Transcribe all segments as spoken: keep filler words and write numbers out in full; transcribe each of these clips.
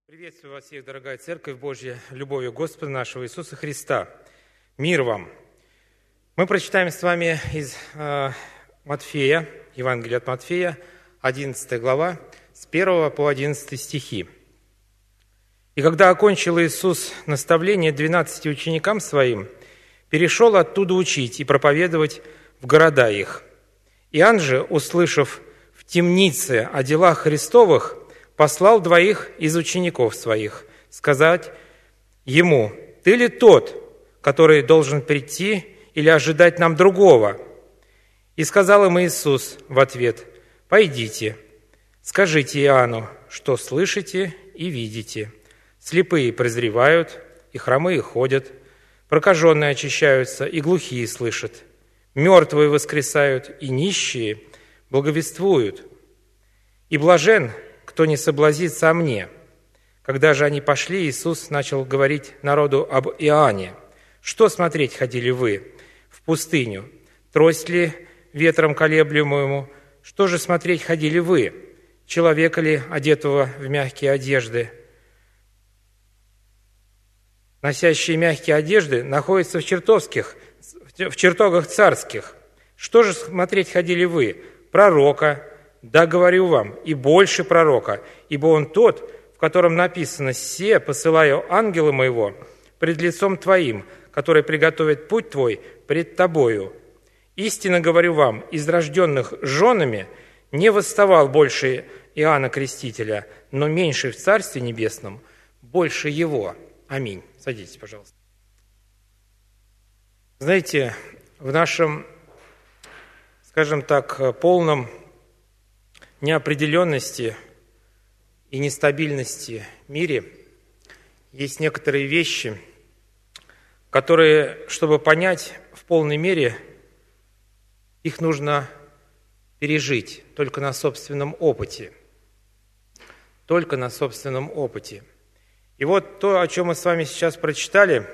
Приветствую вас всех, дорогая Церковь Божья, любовью Господа нашего Иисуса Христа. Мир вам! Мы прочитаем с вами из э, Матфея, Евангелия от Матфея, одиннадцатая глава, с первого по одиннадцатый стихи. «И когда окончил Иисус наставление двенадцати ученикам Своим, перешел оттуда учить и проповедовать в города их. Иоанн же, услышав в темнице о делах Христовых, послал двоих из учеников своих сказать ему: «Ты ли тот, который должен прийти, или ожидать нам другого?» И сказал им Иисус в ответ: «Пойдите, скажите Иоанну, что слышите и видите. Слепые прозревают, и хромые ходят, прокаженные очищаются, и глухие слышат, мертвые воскресают, и нищие благовествуют. И блажен, кто не соблазнится о мне». Когда же они пошли, Иисус начал говорить народу об Иоанне: «Что смотреть ходили вы в пустыню? Трость ли ветром колеблемую? Что же смотреть ходили вы? Человека ли, одетого в мягкие одежды? Носящие мягкие одежды находятся в чертовских, в чертогах царских. Что же смотреть ходили вы? Пророка? Да, говорю вам, и больше пророка, ибо он тот, в котором написано: «Се посылаю ангела моего пред лицом твоим, который приготовит путь твой пред тобою. Истинно говорю вам, из рожденных женами не восставал больше Иоанна Крестителя, но меньше в Царстве Небесном больше его». Аминь. Садитесь, пожалуйста. Знаете, в нашем, скажем так, полном неопределенности и нестабильности мире есть некоторые вещи, которые, чтобы понять в полной мере, их нужно пережить только на собственном опыте. Только на собственном опыте. И вот то, о чем мы с вами сейчас прочитали,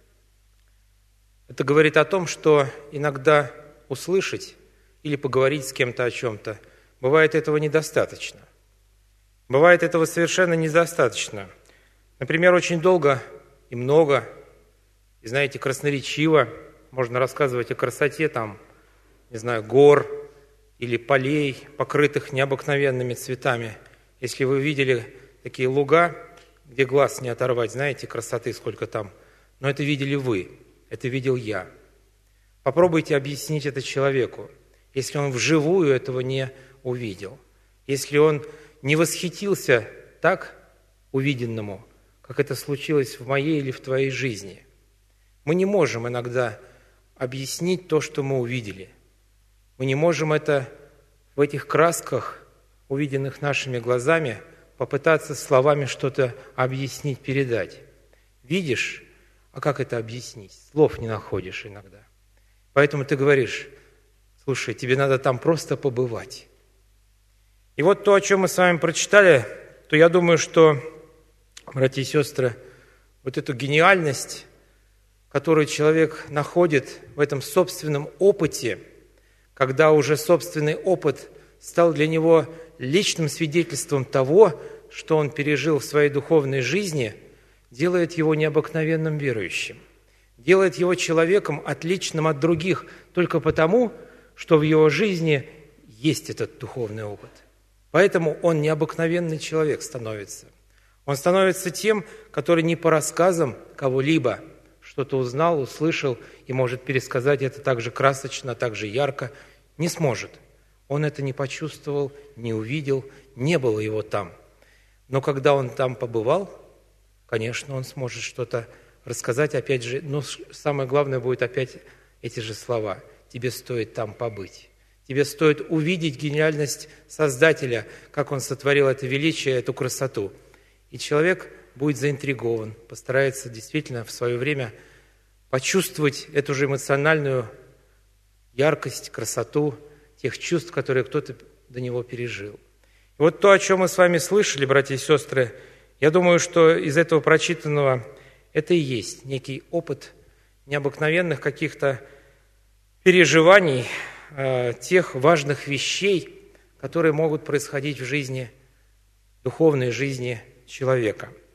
это говорит о том, что иногда услышать или поговорить с кем-то о чем-то, бывает этого недостаточно. Бывает этого совершенно недостаточно. Например, очень долго и много, и, знаете, красноречиво можно рассказывать о красоте, там, не знаю, гор или полей, покрытых необыкновенными цветами. Если вы видели такие луга, где глаз не оторвать, знаете, красоты сколько там. Но это видели вы, это видел я. Попробуйте объяснить это человеку, если он вживую этого не увидел, если он не восхитился так увиденному, как это случилось в моей или в твоей жизни. Мы не можем иногда объяснить то, что мы увидели. Мы не можем это в этих красках, увиденных нашими глазами, попытаться словами что-то объяснить, передать. Видишь, а как это объяснить? Слов не находишь иногда. Поэтому ты говоришь: слушай, тебе надо там просто побывать. И вот то, о чем мы с вами прочитали, то я думаю, что, братья и сестры, вот эту гениальность, которую человек находит в этом собственном опыте, когда уже собственный опыт стал для него личным свидетельством того, что он пережил в своей духовной жизни, делает его необыкновенным верующим, делает его человеком, отличным от других, только потому, что в его жизни есть этот духовный опыт. Поэтому он необыкновенный человек становится. Он становится тем, который не по рассказам кого-либо что-то узнал, услышал и может пересказать это так же красочно, так же ярко, не сможет. Он это не почувствовал, не увидел, не было его там. Но когда он там побывал, конечно, он сможет что-то рассказать, опять же, но самое главное будет опять эти же слова: тебе стоит там побыть. Тебе стоит увидеть гениальность Создателя, как Он сотворил это величие, эту красоту. И человек будет заинтригован, постарается действительно в свое время почувствовать эту же эмоциональную яркость, красоту тех чувств, которые кто-то до него пережил. И вот то, о чем мы с вами слышали, братья и сестры, я думаю, что из этого прочитанного это и есть некий опыт необыкновенных каких-то переживаний, тех важных вещей, которые могут происходить в жизни, духовной жизни человека.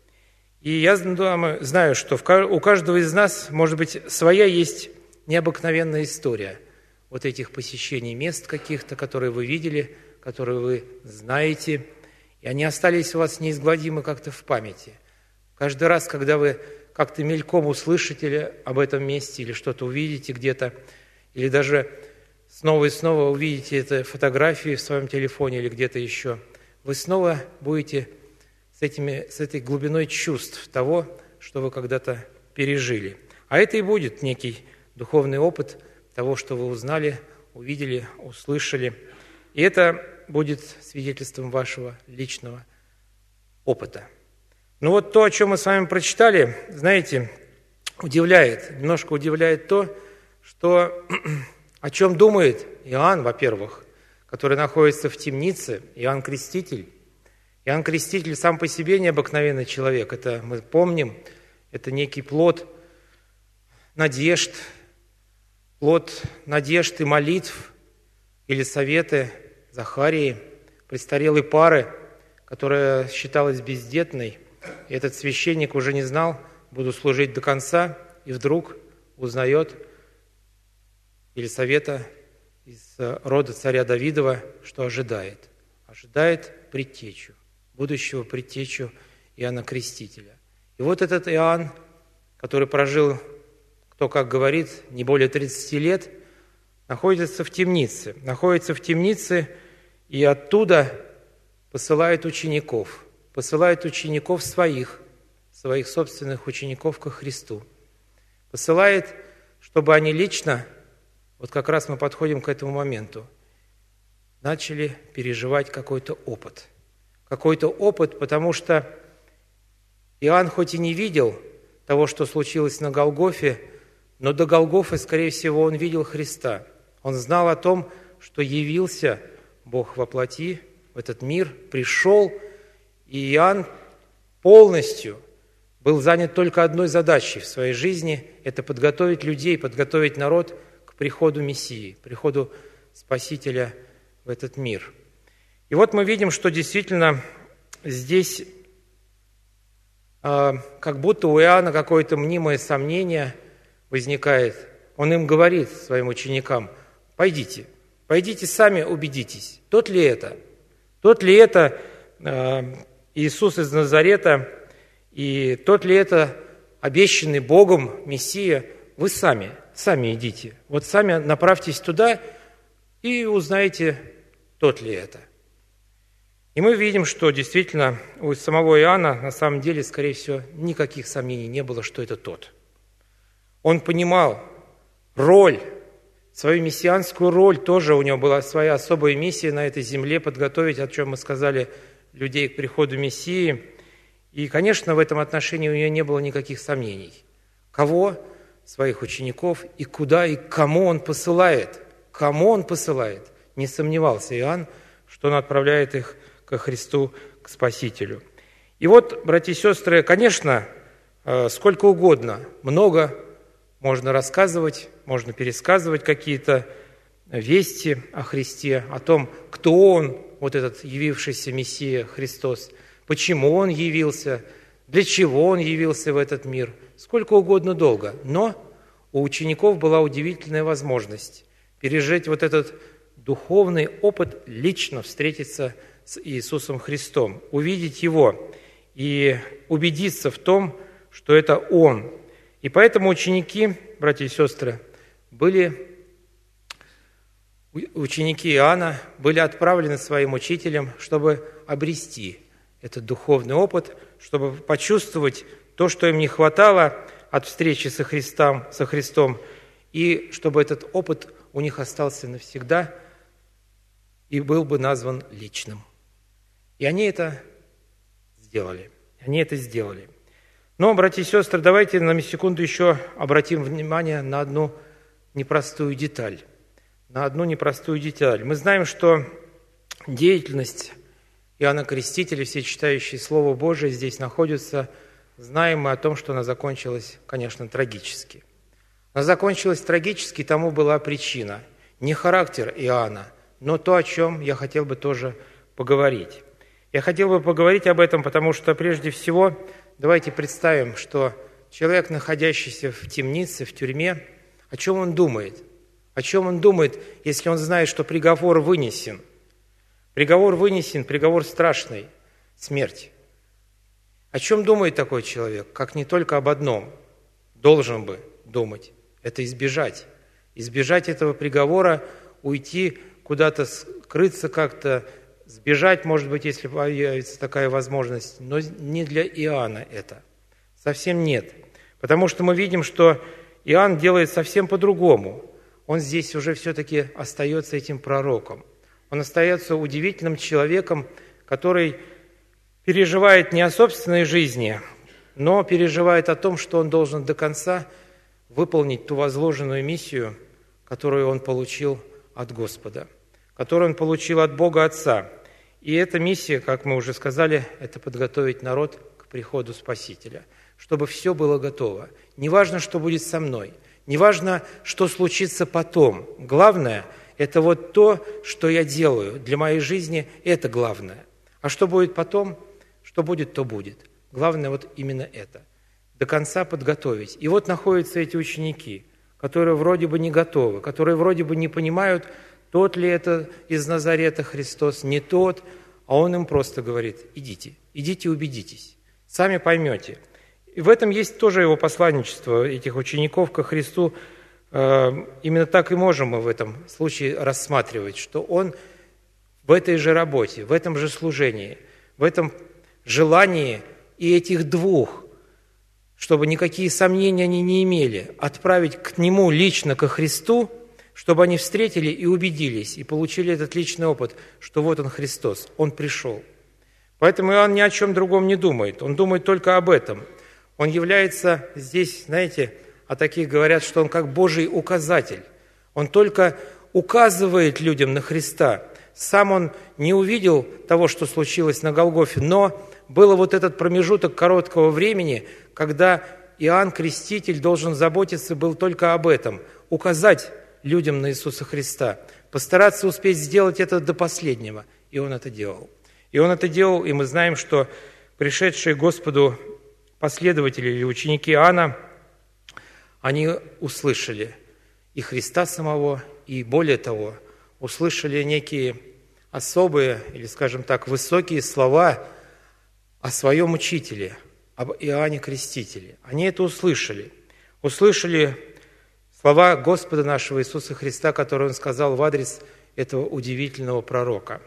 И я знаю, что у каждого из нас, может быть, своя есть необыкновенная история вот этих посещений мест каких-то, которые вы видели, которые вы знаете, и они остались у вас неизгладимы как-то в памяти. Каждый раз, когда вы как-то мельком услышите об этом месте или что-то увидите где-то, или даже снова и снова увидите эту фотографию в своем телефоне или где-то еще, вы снова будете с, этими, с этой глубиной чувств того, что вы когда-то пережили. А это и будет некий духовный опыт того, что вы узнали, увидели, услышали. И это будет свидетельством вашего личного опыта. Ну вот то, о чем мы с вами прочитали, знаете, удивляет, немножко удивляет то, что о чем думает Иоанн, во-первых, который находится в темнице, Иоанн Креститель. Иоанн Креститель сам по себе необыкновенный человек, это мы помним, это некий плод надежд, плод надежд и молитв Елисаветы, Захарии, престарелой пары, которая считалась бездетной. И этот священник уже не знал, буду служить до конца, и вдруг узнает Елисавета из рода царя Давидова, что ожидает. Ожидает предтечу, будущего предтечу Иоанна Крестителя. И вот этот Иоанн, который прожил, кто как говорит, не более тридцати лет, находится в темнице. Находится в темнице и оттуда посылает учеников. Посылает учеников своих, своих собственных учеников ко Христу. Посылает, чтобы они лично, вот как раз мы подходим к этому моменту, начали переживать какой-то опыт. Какой-то опыт, потому что Иоанн хоть и не видел того, что случилось на Голгофе, но до Голгофы, скорее всего, он видел Христа. Он знал о том, что явился Бог во плоти в этот мир, пришел, и Иоанн полностью был занят только одной задачей в своей жизни – это подготовить людей, подготовить народ к приходу Мессии, приходу Спасителя в этот мир. И вот мы видим, что действительно здесь э, как будто у Иоанна какое-то мнимое сомнение возникает. Он им говорит, своим ученикам: пойдите, пойдите сами убедитесь, тот ли это, тот ли это э, Иисус из Назарета, и тот ли это обещанный Богом Мессия, вы сами, сами идите. Вот сами направьтесь туда и узнаете, тот ли это. И мы видим, что действительно у самого Иоанна на самом деле, скорее всего, никаких сомнений не было, что это тот. Он понимал роль, свою мессианскую роль, тоже у него была своя особая миссия на этой земле, подготовить, о чем мы сказали, людей к приходу Мессии. И, конечно, в этом отношении у него не было никаких сомнений. Кого? Своих учеников. И куда, и кому он посылает. Кому он посылает? Не сомневался Иоанн, что он отправляет их ко Христу, к Спасителю. И вот, братья и сестры, конечно, сколько угодно, много можно рассказывать, можно пересказывать какие-то вести о Христе, о том, кто Он, вот этот явившийся Мессия Христос, почему Он явился, для чего Он явился в этот мир, сколько угодно долго. Но у учеников была удивительная возможность пережить вот этот духовный опыт, лично встретиться с Иисусом Христом, увидеть Его и убедиться в том, что это Он. И поэтому ученики, братья и сестры, были, ученики Иоанна были отправлены своим учителем, чтобы обрести этот духовный опыт, чтобы почувствовать то, что им не хватало от встречи со Христом, со Христом, и чтобы этот опыт у них остался навсегда и был бы назван личным. И они это сделали. Они это сделали. Но, братья и сестры, давайте на секунду еще обратим внимание на одну непростую деталь. На одну непростую деталь. Мы знаем, что деятельность Иоанна Крестителя, все читающие Слово Божие здесь находятся, знаем мы о том, что она закончилась, конечно, трагически. Она закончилась трагически, тому была причина. Не характер Иоанна, но то, о чем я хотел бы тоже поговорить. Я хотел бы поговорить об этом, потому что, прежде всего, давайте представим, что человек, находящийся в темнице, в тюрьме, о чем он думает? О чем он думает, если он знает, что приговор вынесен? Приговор вынесен, приговор страшный – смерть. О чем думает такой человек? Как не только об одном должен бы думать – это избежать. Избежать этого приговора, уйти куда-то, скрыться как-то, сбежать, может быть, если появится такая возможность. Но не для Иоанна это. Совсем нет. Потому что мы видим, что Иоанн делает совсем по-другому. Он здесь уже все-таки остается этим пророком. Он остается удивительным человеком, который переживает не о собственной жизни, но переживает о том, что он должен до конца выполнить ту возложенную миссию, которую он получил от Господа, которую он получил от Бога Отца. И эта миссия, как мы уже сказали, это подготовить народ к приходу Спасителя, чтобы все было готово. Не важно, что будет со мной, не важно, что случится потом. Главное – это вот то, что я делаю. Для моей жизни это главное. А что будет потом? Что будет, то будет. Главное вот именно это. До конца подготовить. И вот находятся эти ученики, которые вроде бы не готовы, которые вроде бы не понимают, тот ли это из Назарета Христос, не тот, а Он им просто говорит: идите, идите убедитесь, сами поймете. И в этом есть тоже его посланничество, этих учеников ко Христу. Именно так и можем мы в этом случае рассматривать, что он в этой же работе, в этом же служении, в этом желании и этих двух, чтобы никакие сомнения они не имели, отправить к нему лично, ко Христу, чтобы они встретили и убедились, и получили этот личный опыт, что вот он Христос, он пришел. Поэтому Иоанн ни о чем другом не думает, он думает только об этом. Он является здесь, знаете, о таких говорят, что он как Божий указатель. Он только указывает людям на Христа. Сам он не увидел того, что случилось на Голгофе, но был вот этот промежуток короткого времени, когда Иоанн Креститель должен заботиться был только об этом, указать людям на Иисуса Христа, постараться успеть сделать это до последнего. И он это делал. И он это делал, и мы знаем, что пришедшие к Господу последователи или ученики Иоанна, они услышали и Христа самого, и более того, услышали некие особые, или, скажем так, высокие слова о своем учителе, об Иоанне Крестителе. Они это услышали. Услышали слова Господа нашего Иисуса Христа, которые Он сказал в адрес этого удивительного пророка.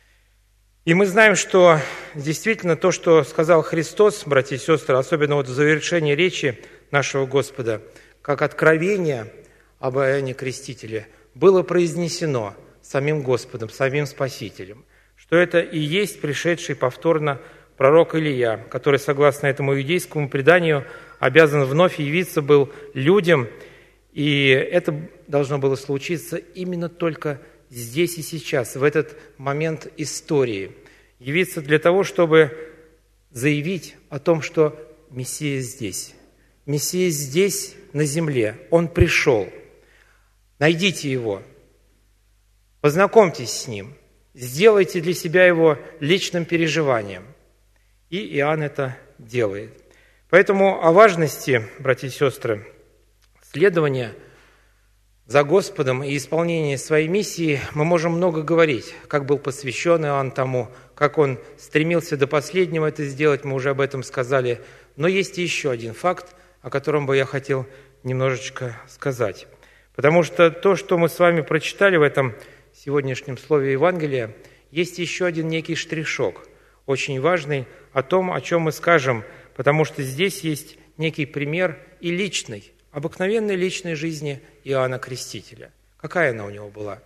И мы знаем, что действительно то, что сказал Христос, братья и сестры, особенно вот в завершении речи нашего Господа, как откровение об Иоанне Крестителе, было произнесено самим Господом, самим Спасителем, что это и есть пришедший повторно пророк Илия, который, согласно этому иудейскому преданию, обязан вновь явиться был людям, и это должно было случиться именно только здесь и сейчас, в этот момент истории. Явиться для того, чтобы заявить о том, что Мессия здесь. Мессия здесь, на земле. Он пришел. Найдите Его. Познакомьтесь с Ним. Сделайте для себя Его личным переживанием. И Иоанн это делает. Поэтому о важности, братья и сестры, следования за Господом и исполнение своей миссии мы можем много говорить, как был посвящен Иоанн тому, как он стремился до последнего это сделать, мы уже об этом сказали. Но есть еще один факт, о котором бы я хотел немножечко сказать. Потому что то, что мы с вами прочитали в этом сегодняшнем слове Евангелия, есть еще один некий штришок, очень важный, о том, о чем мы скажем, потому что здесь есть некий пример и личный, обыкновенной личной жизни Иоанна Крестителя. Какая она у него была?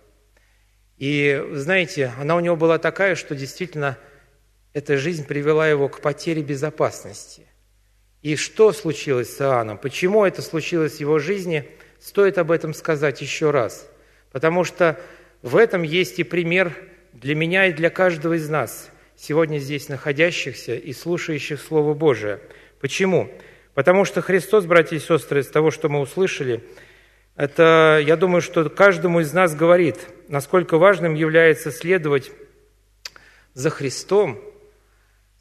И, знаете, она у него была такая, что действительно эта жизнь привела его к потере безопасности. И что случилось с Иоанном? Почему это случилось в его жизни? Стоит об этом сказать еще раз. Потому что в этом есть и пример для меня и для каждого из нас, сегодня здесь находящихся и слушающих Слово Божие. Почему? Потому что Христос, братья и сестры, из того, что мы услышали, это, я думаю, что каждому из нас говорит, насколько важным является следовать за Христом,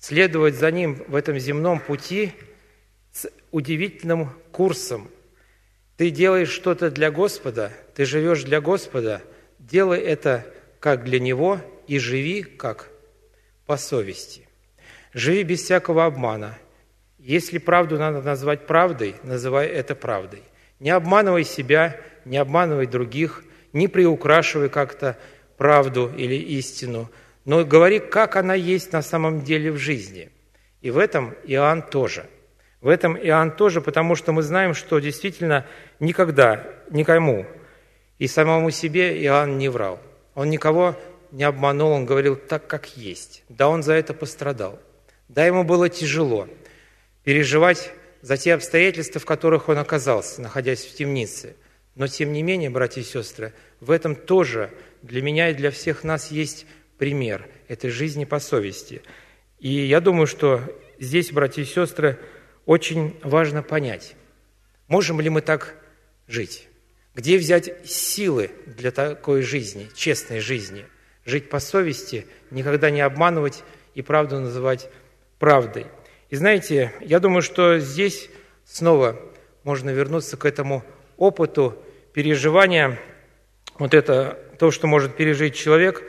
следовать за Ним в этом земном пути с удивительным курсом. Ты делаешь что-то для Господа, ты живешь для Господа, делай это как для Него и живи как по совести. Живи без всякого обмана. Если правду надо назвать правдой, называй это правдой. Не обманывай себя, не обманывай других, не приукрашивай как-то правду или истину, но говори, как она есть на самом деле в жизни. И в этом Иоанн тоже. В этом Иоанн тоже, потому что мы знаем, что действительно никогда, никому и самому себе Иоанн не врал. Он никого не обманул, он говорил так, как есть. Да, он за это пострадал. Да, ему было тяжело переживать за те обстоятельства, в которых он оказался, находясь в темнице. Но, тем не менее, братья и сестры, в этом тоже для меня и для всех нас есть пример этой жизни по совести. И я думаю, что здесь, братья и сестры, очень важно понять, можем ли мы так жить? Где взять силы для такой жизни, честной жизни? Жить по совести, никогда не обманывать и правду называть правдой. И знаете, я думаю, что здесь снова можно вернуться к этому опыту переживания, вот это то, что может пережить человек,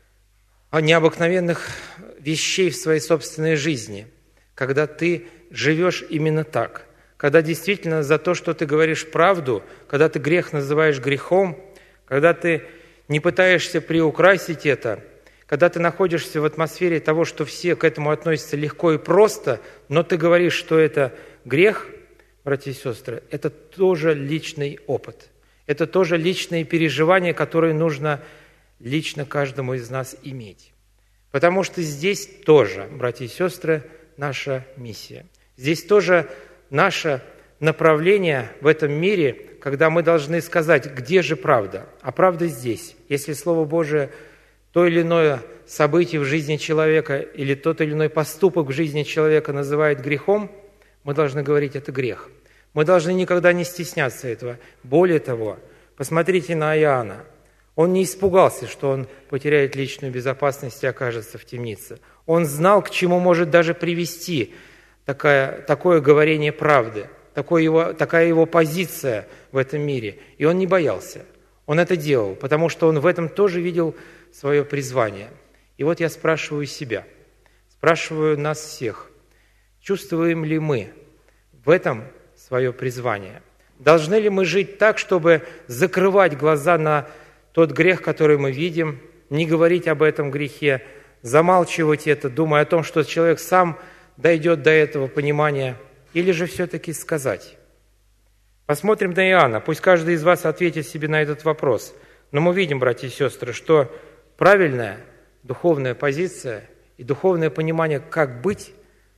о необыкновенных вещей в своей собственной жизни, когда ты живешь именно так, когда действительно за то, что ты говоришь правду, когда ты грех называешь грехом, когда ты не пытаешься приукрасить это, когда ты находишься в атмосфере того, что все к этому относятся легко и просто, но ты говоришь, что это грех, братья и сестры, это тоже личный опыт. Это тоже личные переживания, которые нужно лично каждому из нас иметь. Потому что здесь тоже, братья и сестры, наша миссия. Здесь тоже наше направление в этом мире, когда мы должны сказать, где же правда. А правда здесь. Если Слово Божие то или иное событие в жизни человека или тот или иной поступок в жизни человека называет грехом, мы должны говорить, это грех. Мы должны никогда не стесняться этого. Более того, посмотрите на Иоанна. Он не испугался, что он потеряет личную безопасность и окажется в темнице. Он знал, к чему может даже привести такое, такое говорение правды, такое его, такая его позиция в этом мире. И он не боялся. Он это делал, потому что он в этом тоже видел свое призвание. И вот я спрашиваю себя, спрашиваю нас всех, чувствуем ли мы в этом свое призвание? Должны ли мы жить так, чтобы закрывать глаза на тот грех, который мы видим, не говорить об этом грехе, замалчивать это, думая о том, что человек сам дойдет до этого понимания, или же все-таки сказать? Посмотрим на Иоанна. Пусть каждый из вас ответит себе на этот вопрос. Но мы видим, братья и сестры, что правильная духовная позиция и духовное понимание, как быть,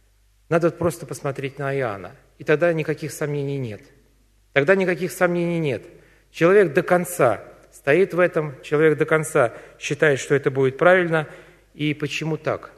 надо просто посмотреть на Иоанна. И тогда никаких сомнений нет. Тогда никаких сомнений нет. Человек до конца стоит в этом, человек до конца считает, что это будет правильно. И почему так?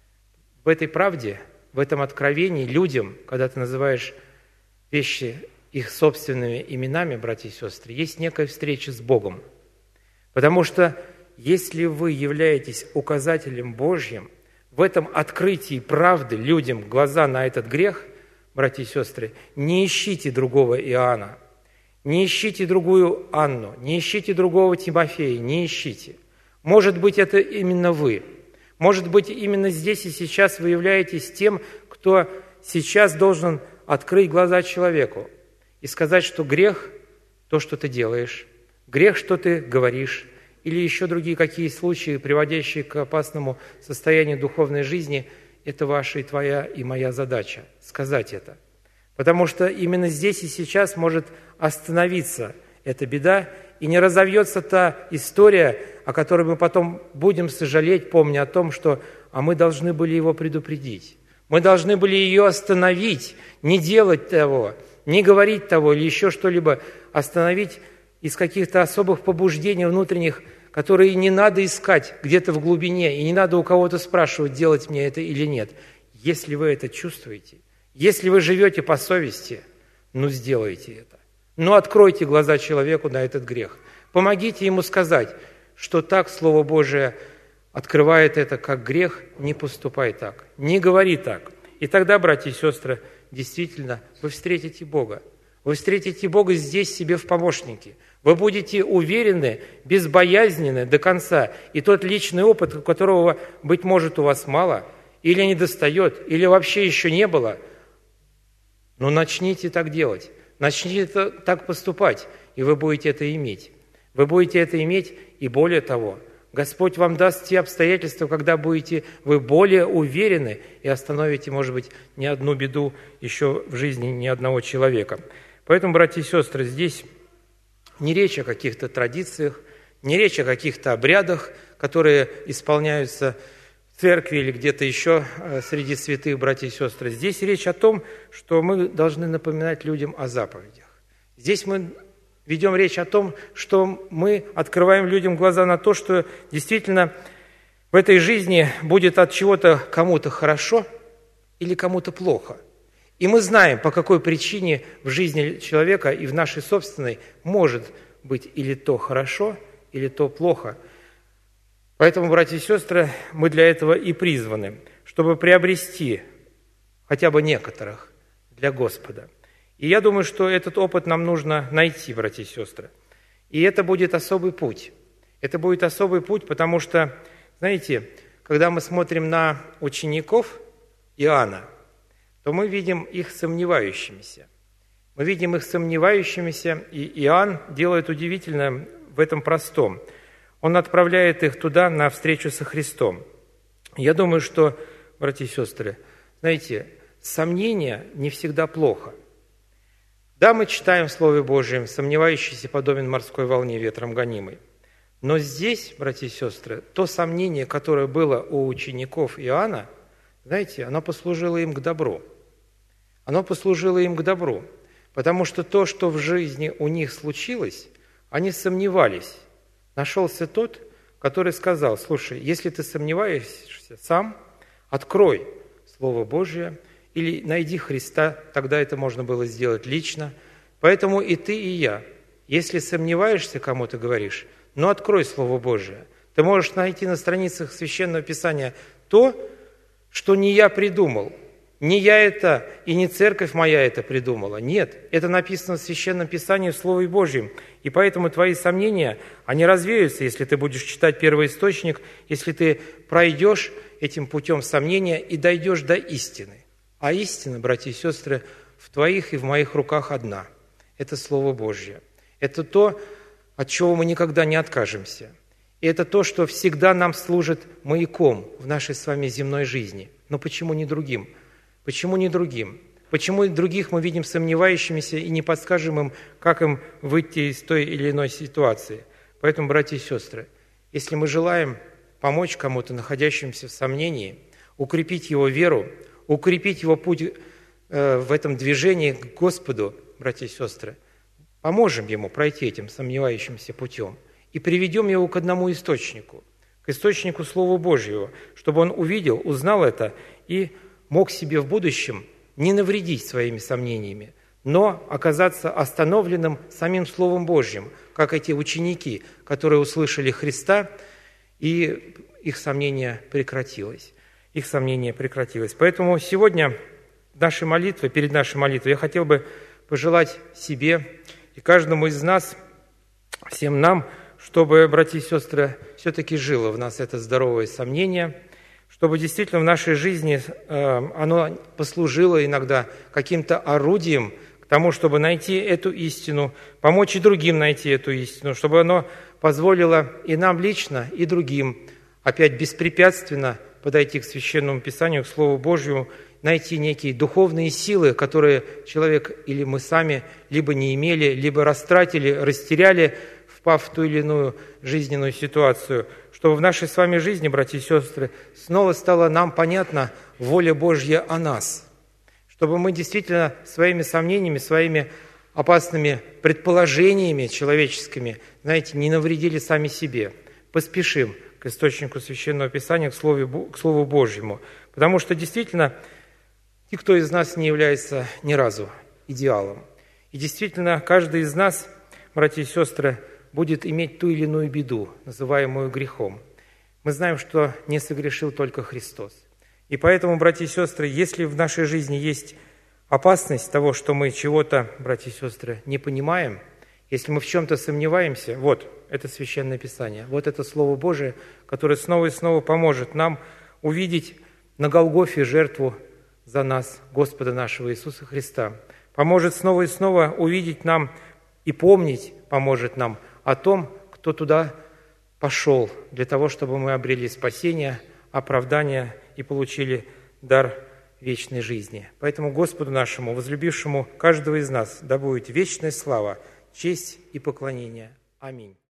В этой правде, в этом откровении людям, когда ты называешь вещи их собственными именами, братья и сестры, есть некая встреча с Богом. Потому что если вы являетесь указателем Божьим, в этом открытии правды людям глаза на этот грех, братья и сестры, не ищите другого Иоанна, не ищите другую Анну, не ищите другого Тимофея, не ищите. Может быть, это именно вы. Может быть, именно здесь и сейчас вы являетесь тем, кто сейчас должен открыть глаза человеку и сказать, что грех – то, что ты делаешь, грех, что ты говоришь, или еще другие какие случаи, приводящие к опасному состоянию духовной жизни, это ваша и твоя и моя задача – сказать это. Потому что именно здесь и сейчас может остановиться эта беда, и не разовьется та история, о которой мы потом будем сожалеть, помня о том, что а мы должны были его предупредить. Мы должны были ее остановить, не делать того, не говорить того или еще что-либо, остановить из каких-то особых побуждений внутренних, которые не надо искать где-то в глубине, и не надо у кого-то спрашивать, делать мне это или нет. Если вы это чувствуете, если вы живете по совести, ну сделайте это. Ну откройте глаза человеку на этот грех. Помогите ему сказать, что так Слово Божие открывает это как грех, не поступай так, не говори так. И тогда, братья и сестры, действительно, вы встретите Бога. Вы встретите Бога здесь себе в помощнике. Вы будете уверены, безбоязненны до конца. И тот личный опыт, которого, быть может, у вас мало, или недостает, или вообще еще не было, но начните так делать, начните так поступать, и вы будете это иметь. Вы будете это иметь, и более того, Господь вам даст те обстоятельства, когда будете вы более уверены и остановите, может быть, не одну беду еще в жизни ни одного человека. Поэтому, братья и сестры, здесь не речь о каких-то традициях, не речь о каких-то обрядах, которые исполняются в церкви или где-то еще среди святых, братья и сестры. Здесь речь о том, что мы должны напоминать людям о заповедях. Здесь мы ведем речь о том, что мы открываем людям глаза на то, что действительно в этой жизни будет от чего-то кому-то хорошо или кому-то плохо. И мы знаем, по какой причине в жизни человека и в нашей собственной может быть или то хорошо, или то плохо. Поэтому, братья и сестры, мы для этого и призваны, чтобы приобрести хотя бы некоторых для Господа. И я думаю, что этот опыт нам нужно найти, братья и сестры. И это будет особый путь. Это будет особый путь, потому что, знаете, когда мы смотрим на учеников Иоанна, то мы видим их сомневающимися. Мы видим их сомневающимися, и Иоанн делает удивительное в этом простом. Он отправляет их туда на встречу со Христом. Я думаю, что, братья и сестры, знаете, сомнение не всегда плохо. Да, мы читаем в Слове Божьем, сомневающийся подобен морской волне, ветром гонимой. Но здесь, братья и сестры, то сомнение, которое было у учеников Иоанна, знаете, оно послужило им к добру. Оно послужило им к добру, потому что то, что в жизни у них случилось, они сомневались. Нашелся тот, который сказал: слушай, если ты сомневаешься сам, открой Слово Божие или найди Христа, тогда это можно было сделать лично. Поэтому и ты, и я, если сомневаешься, кому ты говоришь, но открой Слово Божие. Ты можешь найти на страницах Священного Писания то, что не я придумал, не я это и не церковь моя это придумала. Нет, это написано в Священном Писании, в Слове Божьем. И поэтому твои сомнения, они развеются, если ты будешь читать первоисточник, если ты пройдешь этим путем сомнения и дойдешь до истины. А истина, братья и сестры, в твоих и в моих руках одна. Это Слово Божье. Это то, от чего мы никогда не откажемся. И это то, что всегда нам служит маяком в нашей с вами земной жизни. Но почему не другим? Почему не другим? Почему других мы видим сомневающимися и не подскажем им, как им выйти из той или иной ситуации? Поэтому, братья и сестры, если мы желаем помочь кому-то, находящимся в сомнении, укрепить его веру, укрепить его путь э, в этом движении к Господу, братья и сестры, поможем ему пройти этим сомневающимся путем и приведем его к одному источнику, к источнику Слова Божьего, чтобы он увидел, узнал это и мог себе в будущем не навредить своими сомнениями, но оказаться остановленным самим Словом Божьим, как эти ученики, которые услышали Христа, и их сомнение прекратилось. Их сомнение прекратилось. Поэтому сегодня в нашей молитве, перед нашей молитвой, я хотел бы пожелать себе и каждому из нас, всем нам, чтобы, братья и сестры, все-таки жило в нас это здоровое сомнение, чтобы действительно в нашей жизни оно послужило иногда каким-то орудием к тому, чтобы найти эту истину, помочь и другим найти эту истину, чтобы оно позволило и нам лично, и другим опять беспрепятственно подойти к Священному Писанию, к Слову Божьему, найти некие духовные силы, которые человек или мы сами либо не имели, либо растратили, растеряли, впав в ту или иную жизненную ситуацию, чтобы в нашей с вами жизни, братья и сестры, снова стала нам понятна воля Божья о нас, чтобы мы действительно своими сомнениями, своими опасными предположениями человеческими, знаете, не навредили сами себе. Поспешим к источнику Священного Писания, к Слову, к Слову Божьему, потому что действительно никто из нас не является ни разу идеалом. И действительно каждый из нас, братья и сестры, будет иметь ту или иную беду, называемую грехом. мы знаем, что не согрешил только Христос. И поэтому, братья и сестры, если в нашей жизни есть опасность того, что мы чего-то, братья и сестры, не понимаем, если мы в чем-то сомневаемся, вот, это Священное Писание, вот это Слово Божие, которое снова и снова поможет нам увидеть на Голгофе жертву за нас, Господа нашего Иисуса Христа. Поможет снова и снова увидеть нам и помнить, поможет нам о том, кто туда пошел, для того, чтобы мы обрели спасение, оправдание и получили дар вечной жизни. Поэтому Господу нашему, возлюбившему каждого из нас, да будет вечная слава, честь и поклонение. Аминь.